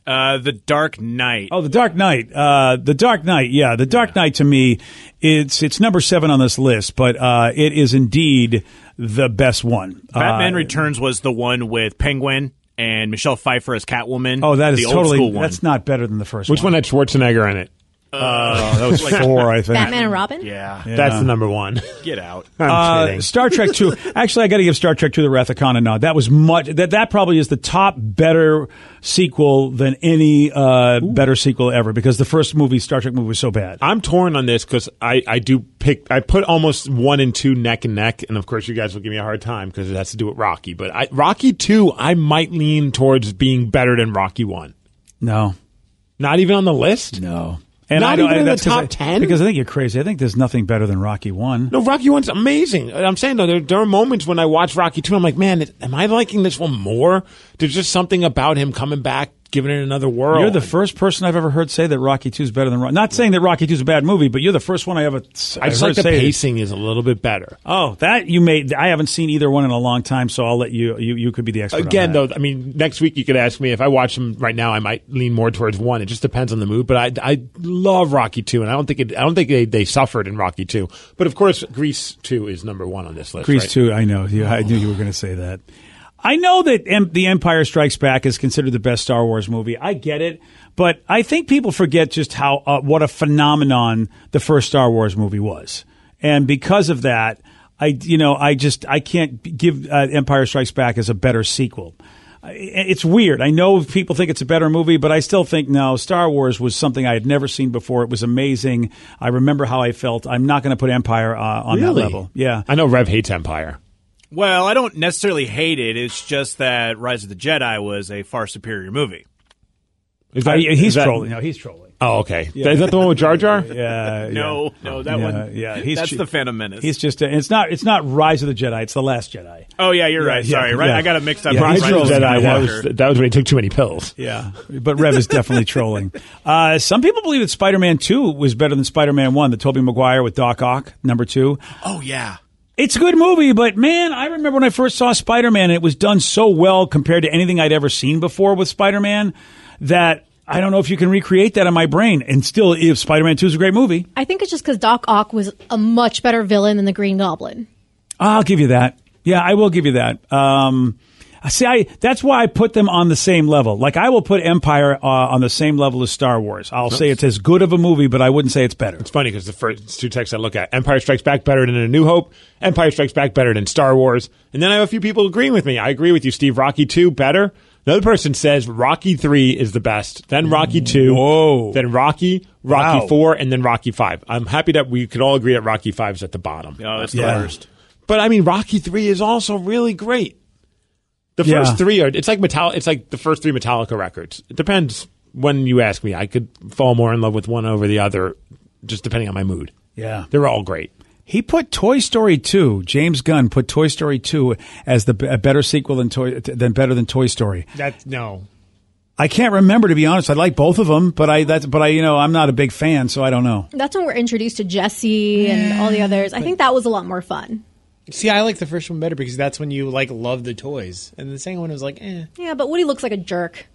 Speaker 7: Uh, The Dark Knight.
Speaker 10: Oh, The Dark Knight. Uh, The Dark Knight. Yeah, The Dark Knight to me, it's it's number seven on this list, but uh, it is indeed the best one.
Speaker 7: Batman
Speaker 10: uh,
Speaker 7: Returns was the one with Penguin and Michelle Pfeiffer as Catwoman.
Speaker 10: Oh, that is
Speaker 7: the
Speaker 10: totally.
Speaker 7: old school one.
Speaker 10: That's not better than the first
Speaker 9: Which
Speaker 10: one.
Speaker 9: one had Schwarzenegger in it?
Speaker 10: Uh, that was four, I think.
Speaker 12: Batman and Robin?
Speaker 7: Yeah.
Speaker 10: Yeah.
Speaker 9: That's the number one.
Speaker 7: Get out.
Speaker 9: I'm
Speaker 10: Uh,
Speaker 9: kidding.
Speaker 10: Star Trek two. Actually, I got to give Star Trek two the Wrath of Khan a nod. That was much. That that probably is the top better sequel than any uh, better sequel ever, because the first movie, Star Trek movie, was so bad.
Speaker 9: I'm torn on this because I, I do pick. I put almost one and two neck and neck, and of course, you guys will give me a hard time because it has to do with Rocky. But I, Rocky two, I might lean towards being better than Rocky one.
Speaker 10: No,
Speaker 9: not even on the list.
Speaker 10: No.
Speaker 9: Not
Speaker 10: I don't-
Speaker 9: even in the
Speaker 10: that's 'cause
Speaker 9: top
Speaker 10: I-
Speaker 9: ten?
Speaker 10: Because I think you're crazy. I think there's nothing better than Rocky one.
Speaker 9: No, Rocky one's amazing. I'm saying though, there, there are moments when I watch Rocky two, I'm like, man, am I liking this one more? There's just something about him coming back, giving it another whirl.
Speaker 10: You're the first person I've ever heard say that Rocky two is better than Rocky. Not saying that Rocky two is a bad movie, but you're the first one I ever.
Speaker 9: I just
Speaker 10: heard
Speaker 9: like the
Speaker 10: say it.
Speaker 9: pacing is a little bit better.
Speaker 10: Oh, that you made. I haven't seen either one in a long time, so I'll let you. You, you could be the expert.
Speaker 9: Again,
Speaker 10: on that.
Speaker 9: though, I mean, next week you could ask me if I watch them right now. I might lean more towards one. It just depends on the mood. But I, I love Rocky two, and I don't think it. I don't think they, they suffered in Rocky two. But of course, Grease two is number one on this list.
Speaker 10: Grease
Speaker 9: right?
Speaker 10: two. I know. You, I knew you were going to say that. I know that em- The Empire Strikes Back is considered the best Star Wars movie. I get it, but I think people forget just how uh, what a phenomenon the first Star Wars movie was, and because of that, I you know I just I can't give uh, Empire Strikes Back as a better sequel. It's weird. I know people think it's a better movie, but I still think no. Star Wars was something I had never seen before. It was amazing. I remember how I felt. I'm not going to put Empire uh, on
Speaker 9: Really?
Speaker 10: that level. Yeah,
Speaker 9: I know Rev hates Empire.
Speaker 7: Well, I don't necessarily hate it. It's just that Rise of the Jedi was a far superior movie.
Speaker 9: Is
Speaker 10: Uh, he's
Speaker 9: is that-
Speaker 10: trolling. No, he's trolling.
Speaker 9: Oh, okay.
Speaker 10: Yeah.
Speaker 9: Is that the one with Jar Jar?
Speaker 10: Yeah.
Speaker 7: No,
Speaker 10: yeah.
Speaker 7: no, that
Speaker 10: yeah,
Speaker 7: one.
Speaker 10: Yeah, he's
Speaker 7: that's
Speaker 10: che-
Speaker 7: the Phantom Menace.
Speaker 10: He's just. A, it's not. It's not Rise of the Jedi. It's the Last Jedi.
Speaker 7: oh yeah, you're right.
Speaker 10: Yeah,
Speaker 7: Sorry, right.
Speaker 10: yeah.
Speaker 7: I got it mixed up.
Speaker 10: Yeah,
Speaker 7: with
Speaker 9: Rise
Speaker 10: he's
Speaker 9: of
Speaker 7: Rise
Speaker 9: the
Speaker 7: of
Speaker 9: Jedi. That was,
Speaker 7: Skywalker.
Speaker 9: that was when he took too many pills.
Speaker 10: Yeah, but Rev is definitely trolling. Uh, some people believe that Spider-Man two was better than Spider-Man one. The Tobey Maguire with Doc Ock, number two.
Speaker 7: Oh yeah.
Speaker 10: It's a good movie, but man, I remember when I first saw Spider-Man, it was done so well compared to anything I'd ever seen before with Spider-Man that I don't know if you can recreate that in my brain. And still, if Spider-Man two is a great movie,
Speaker 12: I think it's just because Doc Ock was a much better villain than the Green Goblin.
Speaker 10: I'll give you that. Yeah, I will give you that. Um, see, I that's why I put them on the same level. Like, I will put Empire uh, on the same level as Star Wars. I'll say it's as good of a movie, but I wouldn't say it's better.
Speaker 9: It's funny because the first two texts I look at, Empire Strikes Back better than A New Hope, Empire Strikes Back better than Star Wars. And then I have a few people agreeing with me. I agree with you, Steve. Rocky two, better. Another person says Rocky three is the best, then Rocky two,
Speaker 10: Whoa.
Speaker 9: then Rocky, Rocky
Speaker 10: Wow.
Speaker 9: four, and then Rocky five. I'm happy that we could all agree that Rocky five is at the bottom.
Speaker 7: Oh, it's
Speaker 10: Yeah.
Speaker 7: the worst.
Speaker 9: But I mean, Rocky three is also really great. The
Speaker 10: Yeah.
Speaker 9: first three are, it's like Metal, it's like the first three Metallica records. It depends when you ask me. I could fall more in love with one over the other, just depending on my mood.
Speaker 10: Yeah.
Speaker 9: They're all great.
Speaker 10: He put Toy Story two. James Gunn put Toy Story two as the a better sequel than Toy than better than Toy Story.
Speaker 11: That's no.
Speaker 10: I can't remember, to be honest. I like both of them, but I that's but I you know I'm not a big fan, so I don't know.
Speaker 12: That's when we're introduced to Jesse and all the others. I think that was a lot more fun.
Speaker 11: See, I like the first one better because that's when you like love the toys, and the second one was like, eh.
Speaker 12: Yeah, but Woody looks like a jerk.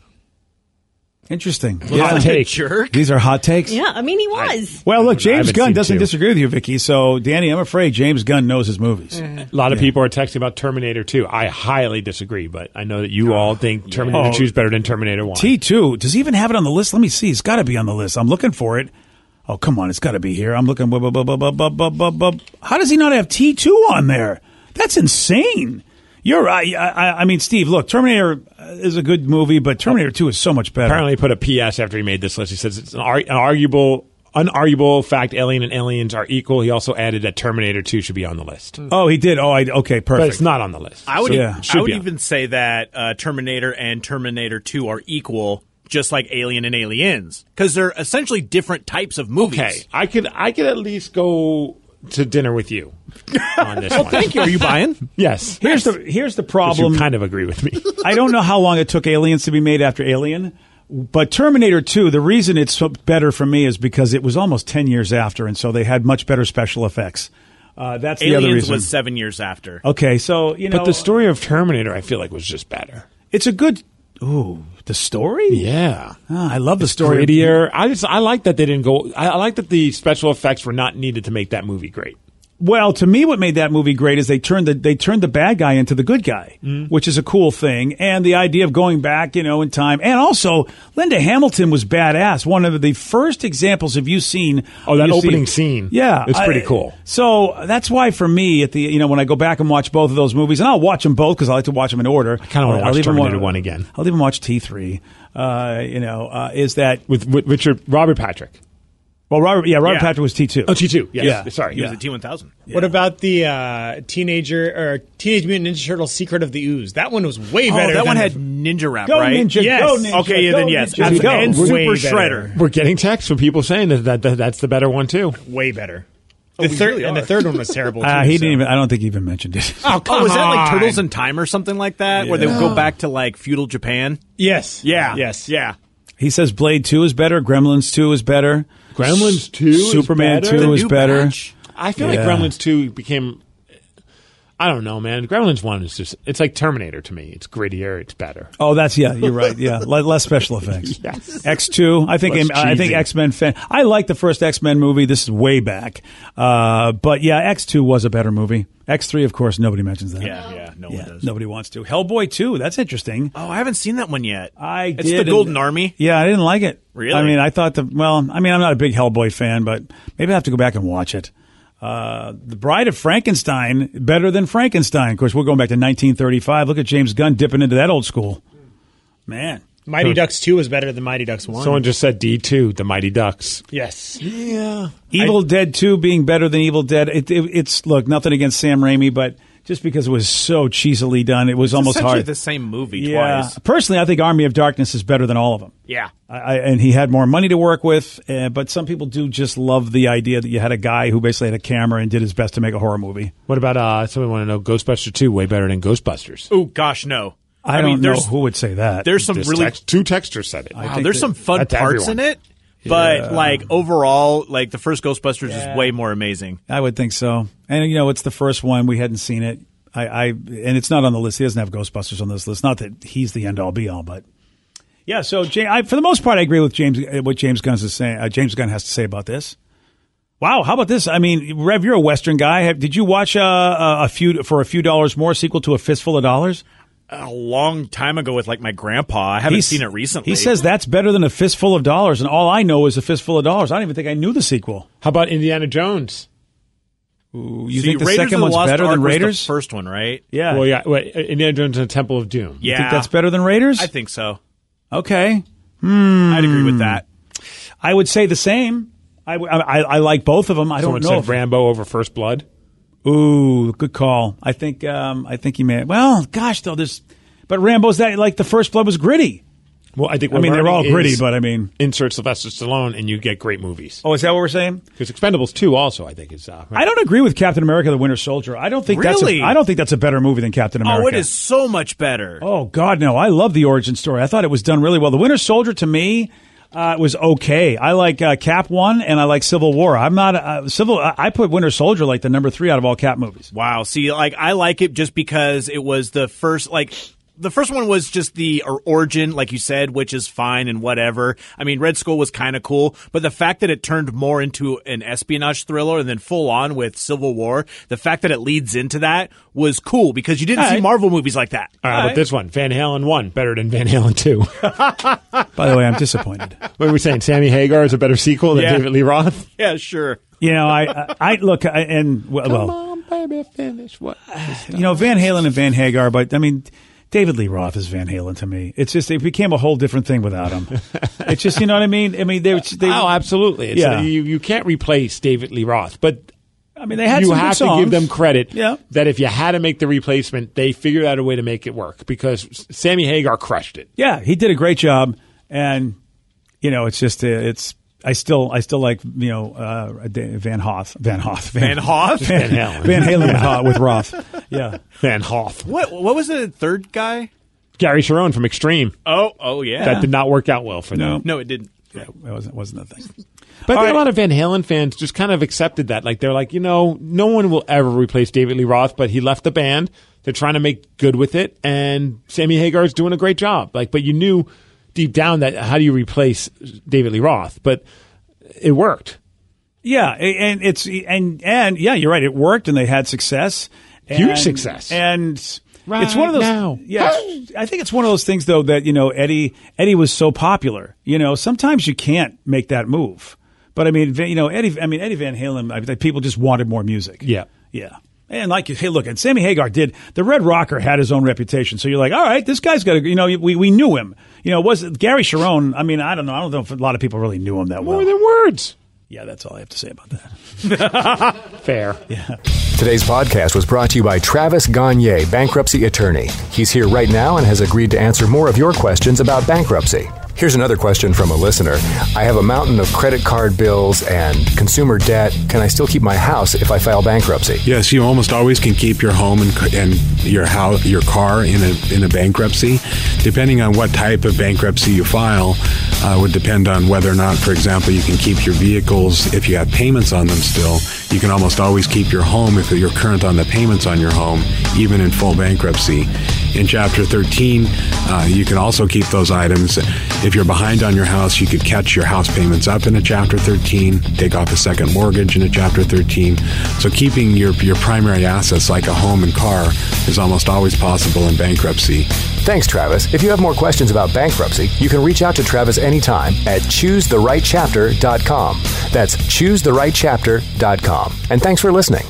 Speaker 10: Interesting.
Speaker 9: Hot take.
Speaker 7: Jerk.
Speaker 10: These are hot takes.
Speaker 12: Yeah, I mean, he was.
Speaker 10: Well, look,
Speaker 9: I
Speaker 10: James
Speaker 9: haven't
Speaker 10: Gunn
Speaker 9: seen
Speaker 10: doesn't
Speaker 9: two.
Speaker 10: disagree with you, Vicky. So, Danny, I'm afraid James Gunn knows his movies.
Speaker 9: A lot of people are texting about Terminator two. I highly disagree, but I know that you all think Terminator
Speaker 10: Oh.
Speaker 9: two is better than Terminator one.
Speaker 10: T two. Does he even have it on the list? Let me see. It's got to be on the list. I'm looking for it. Oh, come on. It's got to be here. I'm looking. bu- bu- bu- bu- bu- bu- bu- bu- bu- How does he not have T two on there? That's insane. You're right. I, I, I mean, Steve, look, Terminator is a good movie, but Terminator two is so much better.
Speaker 9: Apparently, he put a P S after he made this list. He says it's an, ar- an arguable, unarguable fact. Alien and Aliens are equal. He also added that Terminator two should be on the list,
Speaker 10: Oh, he did. Oh, I, okay, perfect.
Speaker 9: but it's not on the list.
Speaker 7: I would,
Speaker 9: So,
Speaker 10: Yeah.
Speaker 9: should
Speaker 7: I would
Speaker 9: be on.
Speaker 7: even say that uh, Terminator and Terminator two are equal, just like Alien and Aliens, because they're essentially different types of movies.
Speaker 9: Okay, I could I could at least go to dinner with you on this one.
Speaker 7: Thank you. Are you buying?
Speaker 9: Yes.
Speaker 10: Here's the here's the
Speaker 9: 'Cause
Speaker 10: problem.
Speaker 9: You kind of agree with me.
Speaker 10: I don't know how long it took Aliens to be made after Alien, but Terminator two, the reason it's so better for me is because it was almost ten years after, and so they had much better special effects. Uh, that's the other
Speaker 7: Aliens
Speaker 10: reason.
Speaker 7: was seven years after.
Speaker 10: Okay, so, you know.
Speaker 9: But the story of Terminator, I feel like, was just better.
Speaker 10: It's a good Ooh, the story?
Speaker 9: Yeah.
Speaker 10: Oh, I love the story.
Speaker 9: Grittier. I just I like that they didn't go. I, I like that the special effects were not needed to make that movie great.
Speaker 10: Well, to me, what made that movie great is they turned the they turned the bad guy into the good guy,
Speaker 9: Mm.
Speaker 10: which is a cool thing. And the idea of going back, you know, in time, and also Linda Hamilton was badass. One of the first examples have you seen?
Speaker 9: Oh, that
Speaker 10: you
Speaker 9: opening
Speaker 10: see-
Speaker 9: scene.
Speaker 10: Yeah,
Speaker 9: It's pretty
Speaker 10: I-
Speaker 9: cool.
Speaker 10: So that's why for me, at the you know when I go back and watch both of those movies, and I'll watch them both because I like to watch them in order. I
Speaker 9: kinda wanna watch
Speaker 10: even
Speaker 9: Terminator
Speaker 10: wa-
Speaker 9: one again.
Speaker 10: I'll even watch T three. Uh, you know, uh, is that
Speaker 9: with, with Richard Robert Patrick?
Speaker 10: Well, Robert, yeah, Robert
Speaker 11: Yeah.
Speaker 10: Patrick was T two.
Speaker 9: Oh, T two. Yes.
Speaker 10: Yeah,
Speaker 9: Sorry.
Speaker 7: He was
Speaker 10: yeah.
Speaker 7: a T one thousand.
Speaker 11: What about the uh, teenager or Teenage Mutant Ninja Turtles: Secret of the Ooze? That one was way
Speaker 7: Oh,
Speaker 11: better.
Speaker 7: that
Speaker 11: than
Speaker 7: one
Speaker 11: the-
Speaker 7: had ninja rap,
Speaker 10: Go
Speaker 7: right?
Speaker 10: Ninja,
Speaker 11: Yes.
Speaker 10: go Ninja,
Speaker 7: Okay, yeah,
Speaker 10: go
Speaker 7: then yes.
Speaker 10: Ninja,
Speaker 7: That's-
Speaker 10: go.
Speaker 7: and
Speaker 11: Way
Speaker 7: Super
Speaker 11: better.
Speaker 7: Shredder.
Speaker 9: We're getting texts from people saying that, that, that that's the better one too.
Speaker 11: way better.
Speaker 7: Oh,
Speaker 11: The
Speaker 7: we
Speaker 11: third
Speaker 7: really
Speaker 11: and the
Speaker 7: are.
Speaker 11: third one was terrible. Too,
Speaker 10: Uh, he
Speaker 11: so.
Speaker 10: didn't even. I don't think he even mentioned it.
Speaker 11: Oh, come
Speaker 7: Oh, was that like
Speaker 11: on.
Speaker 7: Turtles in Time or something like that, where they would go back to like feudal Japan?
Speaker 11: Yes.
Speaker 7: Yeah.
Speaker 11: Yes.
Speaker 7: Yeah.
Speaker 10: He says Blade two is better. Gremlins two is better.
Speaker 9: Gremlins two is
Speaker 10: Superman
Speaker 9: better?
Speaker 10: two
Speaker 9: The
Speaker 10: is
Speaker 7: new
Speaker 10: better.
Speaker 7: batch?
Speaker 9: I feel
Speaker 10: Yeah.
Speaker 9: like Gremlins two became. I don't know, man. Gremlins one is just. It's like Terminator to me. It's grittier. It's better.
Speaker 10: Oh, that's yeah. You're right. Yeah, Le- less special effects.
Speaker 9: Yes.
Speaker 10: X two. I think.
Speaker 9: Less
Speaker 10: I think
Speaker 9: cheesy.
Speaker 10: X Men fan. I like the first X Men movie. This is way back. Uh, but yeah, X two was a better movie. X three, of course, nobody mentions that.
Speaker 7: Yeah, yeah, no
Speaker 10: Yeah,
Speaker 7: one does.
Speaker 10: nobody wants to. Hellboy two. That's interesting.
Speaker 7: Oh, I haven't seen that one yet.
Speaker 10: I
Speaker 7: It's
Speaker 10: did.
Speaker 7: the Golden
Speaker 10: and-
Speaker 7: Army.
Speaker 10: Yeah, I didn't like it.
Speaker 7: Really?
Speaker 10: I mean, I thought the well. I mean, I'm not a big Hellboy fan, but maybe I have to go back and watch it. Uh, the Bride of Frankenstein, better than Frankenstein. Of course, we're going back to nineteen thirty-five. Look at James Gunn dipping into that old school. Man.
Speaker 11: Mighty Ducks two was better than Mighty Ducks one.
Speaker 9: Someone just said D two, the Mighty Ducks.
Speaker 11: yes.
Speaker 9: Yeah.
Speaker 10: Evil Dead two being better than Evil Dead. It, it, it's, look, nothing against Sam Raimi, but just because it was so cheesily done, it was almost
Speaker 7: Essentially
Speaker 10: hard.
Speaker 7: the same movie
Speaker 10: yeah.
Speaker 7: twice.
Speaker 10: Personally, I think Army of Darkness is better than all of them.
Speaker 7: Yeah.
Speaker 10: I, I, and he had more money to work with, uh, but some people do just love the idea that you had a guy who basically had a camera and did his best to make a horror movie.
Speaker 9: What about uh? Somebody want to know Ghostbusters two way better than Ghostbusters?
Speaker 7: Oh gosh, no.
Speaker 10: I,
Speaker 7: I
Speaker 10: don't
Speaker 7: mean,
Speaker 10: know
Speaker 7: there's-
Speaker 10: who would say that.
Speaker 7: There's some
Speaker 9: This
Speaker 7: really
Speaker 9: text- two texters said it.
Speaker 7: wow,
Speaker 10: think
Speaker 7: there's
Speaker 10: that-
Speaker 7: some fun
Speaker 9: that's
Speaker 7: parts
Speaker 9: everyone.
Speaker 7: in it, but
Speaker 10: Yeah.
Speaker 7: like overall, like the first Ghostbusters is way more amazing.
Speaker 10: I would think so. And, you know, it's the first one. We hadn't seen it. I, I And it's not on the list. He doesn't have Ghostbusters on this list. Not that he's the end-all, be-all, but... Yeah, so Jay, I, for the most part, I agree with James. uh, What James Gunn is saying. Uh, James Gunn has to say about this. Wow, how about this? I mean, Rev, you're a Western guy. Have, did you watch uh, a, a few for a few dollars more sequel to A Fistful of Dollars?
Speaker 7: A long time ago with like my grandpa. I haven't
Speaker 10: He's-
Speaker 7: seen it recently.
Speaker 10: He says that's better than A Fistful of Dollars, and all I know is A Fistful of Dollars. I don't even think I knew the sequel.
Speaker 9: How about Indiana Jones?
Speaker 10: Ooh, you
Speaker 7: See,
Speaker 10: think the
Speaker 7: Raiders
Speaker 10: second
Speaker 7: of the
Speaker 10: one's
Speaker 7: Lost
Speaker 10: better
Speaker 7: Ark
Speaker 10: than
Speaker 7: was the
Speaker 10: Raiders?
Speaker 7: first one, right?
Speaker 10: Yeah.
Speaker 9: Well, yeah. Wait, Indiana Jones and the Temple of Doom.
Speaker 7: Yeah.
Speaker 10: You think that's better than Raiders?
Speaker 7: I think so.
Speaker 10: Okay.
Speaker 7: I'd agree with that.
Speaker 10: I would say the same. I, I, I like both of them. I
Speaker 9: Someone
Speaker 10: don't know.
Speaker 9: said
Speaker 10: if-
Speaker 9: Rambo over First Blood.
Speaker 10: Ooh, good call. I think um, I think he may. Well, gosh, though, this. But Rambo's that like the First Blood was gritty.
Speaker 9: Well, I think.
Speaker 10: I mean, they're all
Speaker 9: learning
Speaker 10: gritty,
Speaker 9: is
Speaker 10: but I mean,
Speaker 9: insert Sylvester Stallone and you get great movies.
Speaker 10: oh, is that what we're saying?
Speaker 9: Because Expendables two also, I think, is. Uh,
Speaker 10: I don't agree with Captain America: The Winter Soldier. I don't think
Speaker 7: Really?
Speaker 10: that's. A, I don't think that's a better movie than Captain America.
Speaker 7: Oh, it is so much better.
Speaker 10: Oh God, no! I love the origin story. I thought it was done really well. The Winter Soldier to me uh, was okay. I like uh, Cap one and I like Civil War. I'm not uh, Civil. I I put Winter Soldier like the number three out of all Cap movies.
Speaker 7: Wow. See, like I like it just because it was the first, like the first one was just the or- origin, like you said, which is fine and whatever. I mean, Red Skull was kind of cool, but the fact that it turned more into an espionage thriller and then full on with Civil War, the fact that it leads into that was cool because you didn't
Speaker 10: All
Speaker 7: see
Speaker 10: right.
Speaker 7: Marvel movies like that.
Speaker 9: All right, how about this one? Van Halen one better than Van Halen two.
Speaker 10: By the way, I'm disappointed.
Speaker 9: What are we saying? Sammy Hagar is a better sequel than
Speaker 7: Yeah.
Speaker 9: David Lee Roth?
Speaker 7: Yeah, sure.
Speaker 10: You know, I I, I look I, and well, well,
Speaker 9: on, baby, finish what?
Speaker 10: you know, Van Halen and Van Hagar, but I mean, David Lee Roth is Van Halen to me. It's just it became a whole different thing without him. It's just you know what I mean. I mean, they, they
Speaker 9: Oh, absolutely. It's
Speaker 10: Yeah.
Speaker 9: you, you can't replace David Lee Roth, but
Speaker 10: I mean, they had
Speaker 9: you
Speaker 10: some good
Speaker 9: have to
Speaker 10: songs.
Speaker 9: give them credit
Speaker 10: Yeah.
Speaker 9: that if you had to make the replacement, they figured out a way to make it work because Sammy Hagar crushed it.
Speaker 10: Yeah, he did a great job, and you know, it's just uh, it's. I still, I still like you know uh, Van Hoth, Van Hoth,
Speaker 7: Van Hoth?
Speaker 10: Van,
Speaker 9: Van Halen.
Speaker 10: Van Halen with, Hoth, with Roth. Yeah,
Speaker 9: Van Hoth.
Speaker 7: What What was the third guy?
Speaker 9: Gary Sharon from Extreme.
Speaker 7: Oh, oh yeah.
Speaker 9: That did not work out well for them.
Speaker 7: No, it didn't.
Speaker 10: yeah, it wasn't wasn't a thing.
Speaker 9: But I
Speaker 10: All
Speaker 9: think
Speaker 10: right.
Speaker 9: a lot of Van Halen fans just kind of accepted that. Like, they're like, you know, no one will ever replace David Lee Roth, but he left the band. They're trying to make good with it, and Sammy Hagar's doing a great job. Like, but you knew deep down that how do you replace David Lee Roth? But it worked.
Speaker 10: Yeah, and it's and and yeah, you're right. It worked, and they had success, and,
Speaker 9: huge success,
Speaker 10: and
Speaker 9: right
Speaker 10: it's one of those.
Speaker 9: Now.
Speaker 10: Yeah, I think it's one of those things though that you know Eddie Eddie was so popular. You know, sometimes you can't make that move. But I mean, you know, Eddie. I mean, Eddie Van Halen. I think people just wanted more music.
Speaker 9: Yeah,
Speaker 10: yeah. And like, hey, look, and Sammy Hagar did. The Red Rocker had his own reputation, so you're like, all right, this guy's got to. You know, we we knew him. You know, was Gary Sharon? I mean, I don't know. I don't know if a lot of people really knew him that well.
Speaker 9: More than words.
Speaker 10: Yeah, that's all I have to say about that.
Speaker 9: Fair.
Speaker 10: Yeah.
Speaker 16: Today's podcast was brought to you by Travis Gagne, bankruptcy attorney. He's here right now and has agreed to answer more of your questions about bankruptcy. Here's another question from a listener. I have a mountain of credit card bills and consumer debt. Can I still keep my house if I file bankruptcy?
Speaker 4: Yes, you almost always can keep your home and, and your house, your car in a in a bankruptcy. Depending on what type of bankruptcy you file, uh, would depend on whether or not, for example, you can keep your vehicles if you have payments on them still. You can almost always keep your home if you're current on the payments on your home, even in full bankruptcy. In Chapter thirteen, uh, you can also keep those items. If you're behind on your house, you could catch your house payments up in a Chapter thirteen, take off a second mortgage in a Chapter thirteen. So keeping your, your primary assets like a home and car is almost always possible in bankruptcy.
Speaker 16: Thanks, Travis. If you have more questions about bankruptcy, you can reach out to Travis anytime at choose the right chapter dot com. That's choose the right chapter dot com. And thanks for listening.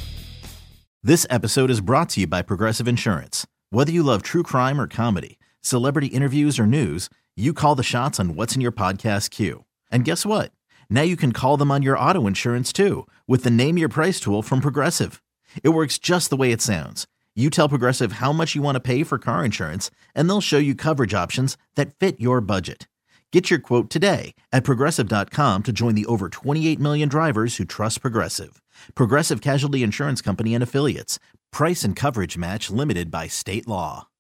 Speaker 1: This episode is brought to you by Progressive Insurance. Whether you love true crime or comedy, celebrity interviews or news, you call the shots on what's in your podcast queue. And guess what? Now you can call them on your auto insurance too with the Name Your Price tool from Progressive. It works just the way it sounds. You tell Progressive how much you want to pay for car insurance, and they'll show you coverage options that fit your budget. Get your quote today at Progressive dot com to join the over twenty-eight million drivers who trust Progressive. Progressive Casualty Insurance Company and Affiliates. Price and coverage match limited by state law.